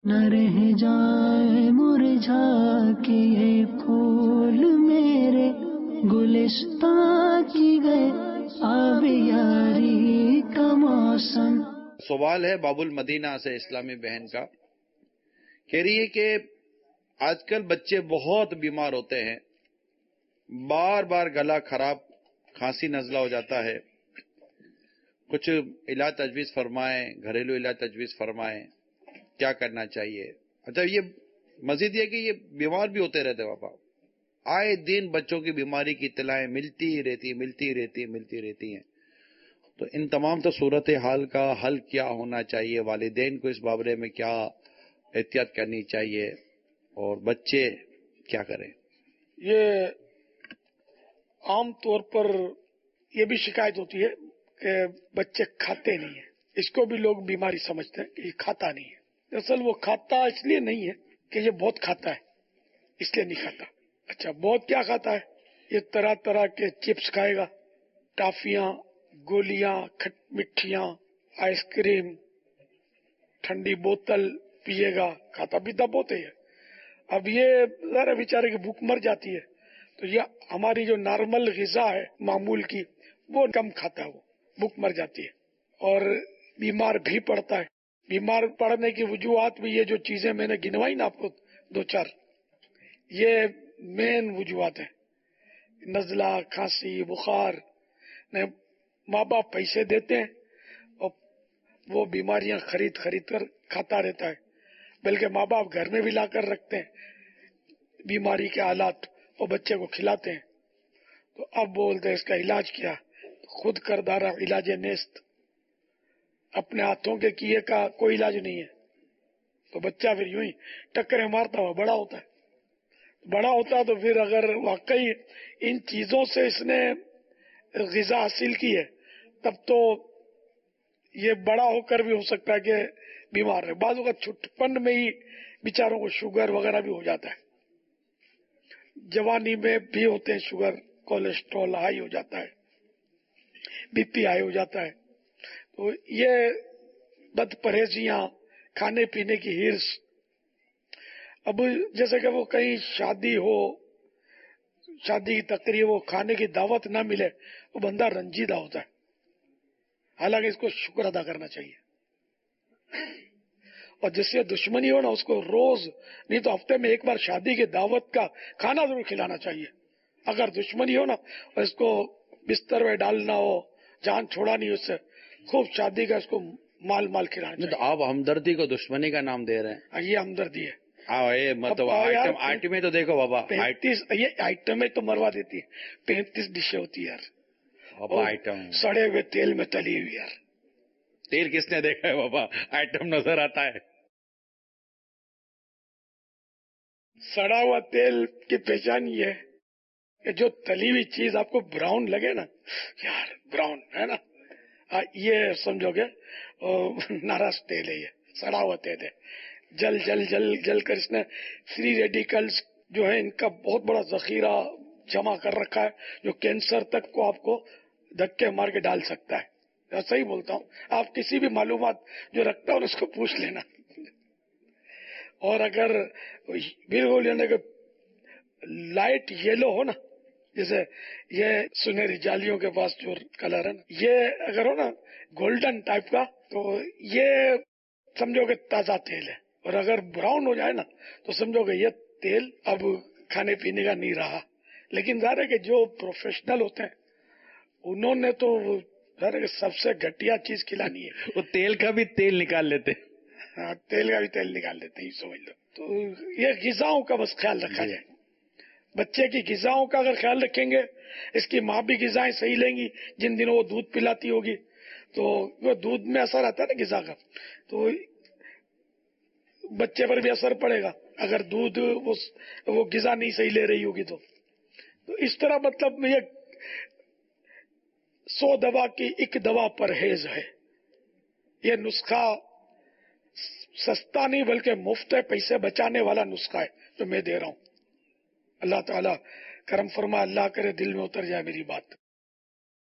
نہ رہ جائے مرجھا کے یہ پھول میرے گلستان کی گئے آب یاری کا موسم. سوال ہے باب المدینہ سے اسلامی بہن کا، کہہ رہی ہے کہ آج کل بچے بہت بیمار ہوتے ہیں، بار بار گلا خراب، کھانسی نزلہ ہو جاتا ہے، کچھ علاج تجویز فرمائیں، گھریلو علاج تجویز فرمائیں، کیا کرنا چاہیے؟ اچھا، یہ مزید یہ کہ یہ بیمار بھی ہوتے رہتے پاپا، آئے دن بچوں کی بیماری کی اطلاعیں ملتی رہتی ہیں. تو ان تمام تو صورت حال کا حل کیا ہونا چاہیے؟ والدین کو اس بارے میں کیا احتیاط کرنی چاہیے اور بچے کیا کریں؟ یہ عام طور پر یہ بھی شکایت ہوتی ہے کہ بچے کھاتے نہیں ہیں، اس کو بھی لوگ بیماری سمجھتے ہیں کہ یہ کھاتا نہیں ہے. دراصل وہ کھاتا اس لیے نہیں ہے کہ یہ بہت کھاتا ہے، اس لیے نہیں کھاتا. اچھا، بہت کیا کھاتا ہے؟ یہ طرح طرح کے چپس کھائے گا، ٹافیاں، گولیاں، مٹھیاں، آئس کریم، ٹھنڈی بوتل پیے گا، کھاتا پیتا بہت ہے. اب یہ ذرا بیچارے کی بھوک مر جاتی ہے، تو یہ ہماری جو نارمل غذا ہے معمول کی وہ کم کھاتا ہے، وہ بھوک مر جاتی ہے اور بیمار بھی پڑتا ہے. بیمار پڑنے کی وجوہات بھی یہ جو چیزیں میں نے گنوائی نا آپ کو دو چار، یہ مین وجوہات ہیں. نزلہ، کھانسی، بخار. ماں باپ پیسے دیتے ہیں اور وہ بیماریاں خرید کر کھاتا رہتا ہے، بلکہ ماں باپ گھر میں بھی لا کر رکھتے ہیں بیماری کے آلات اور بچے کو کھلاتے ہیں. تو اب بولتے ہیں اس کا علاج کیا؟ خود کردارا علاج نیست، اپنے ہاتھوں کے کیے کا کوئی علاج نہیں ہے. تو بچہ پھر یوں ہی ٹکریں مارتا ہوا بڑا ہوتا ہے. تو پھر اگر واقعی ان چیزوں سے اس نے غذا حاصل کی ہے تب تو یہ بڑا ہو کر بھی ہو سکتا ہے کہ بیمار ہے. بعض اوقات چھٹپن میں ہی بیچاروں کو شوگر وغیرہ بھی ہو جاتا ہے، جوانی میں بھی ہوتے ہیں شوگر، کولیسٹرول ہائی ہو جاتا ہے، بی پی ہائی ہو جاتا ہے. تو یہ بد پرہیزیاں، کھانے پینے کی ہرس. اب جیسے کہ وہ کہیں شادی ہو، شادی کی تقریب ہو، کھانے کی دعوت نہ ملے، وہ بندہ رنجیدہ ہوتا ہے. حالانکہ اس کو شکر ادا کرنا چاہیے. اور جس سے دشمنی ہو نا اس کو روز نہیں تو ہفتے میں ایک بار شادی کی دعوت کا کھانا ضرور کھلانا چاہیے. اگر دشمنی ہو نا اور اس کو بستر میں ڈالنا ہو، جان چھوڑانی اس سے، خوب شادی کا اس کو مال کھلانا چاہیے. تو آپ ہمدردی کو دشمنی کا نام دے رہے ہیں. یہ ہمدردی ہے. مطلب آئٹم میں تو دیکھو بابا، 35 یہ آئٹم میں تو مروا دیتی ہے. 35 ڈشیں ہوتی ہے یار، آئٹم سڑے ہوئے تیل میں تلی ہوئی. یار تیل کس نے دیکھا ہے بابا؟ آئٹم نظر آتا ہے. سڑا ہوا تیل کی پہچان یہ ہے کہ جو تلی ہوئی چیز آپ کو براؤن لگے نا، یار براؤن ہے نا، یہ سمجھو گے ناراض تیل ہے، یہ سڑا ہوا تیل ہے. جل کر اس نے فری ریڈیکلز جو ہے ان کا بہت بڑا ذخیرہ جمع کر رکھا ہے، جو کینسر تک کو آپ کو دھکے مار کے ڈال سکتا ہے. صحیح بولتا ہوں، آپ کسی بھی معلومات جو رکھتا ہوں اس کو پوچھ لینا. اور اگر بالکل یعنی کہ لائٹ یلو ہو نا، جیسے یہ سنہری جالیوں کے پاس جو کلر ہے نا، یہ اگر ہو نا گولڈن ٹائپ کا، تو یہ سمجھو کہ تازہ تیل ہے. اور اگر براؤن ہو جائے نا تو سمجھو کہ یہ تیل اب کھانے پینے کا نہیں رہا. لیکن ظاہر ہے کہ جو پروفیشنل ہوتے ہیں انہوں نے تو ظاہر ہے کہ سب سے گھٹیا چیز کھلانی ہے. وہ تیل کا بھی تیل نکال لیتے. ہاں، تیل کا بھی تیل نکال لیتے ہیں، سمجھ لو. تو یہ غذاؤں کا بس خیال رکھا جائے. بچے کی غذاؤں کا اگر خیال رکھیں گے، اس کی ماں بھی غذائیں صحیح لیں گی، جن دنوں وہ دودھ پلاتی ہوگی تو وہ دودھ میں اثر آتا ہے نا غذا کا، تو بچے پر بھی اثر پڑے گا اگر دودھ وہ غذا نہیں صحیح لے رہی ہوگی. تو اس طرح مطلب یہ 100 دوا کی ایک دوا پرہیز ہے. یہ نسخہ سستا نہیں بلکہ مفت ہے، پیسے بچانے والا نسخہ ہے جو میں دے رہا ہوں. اللہ تعالیٰ کرم فرما، اللہ کرے دل میں اتر جائے میری بات.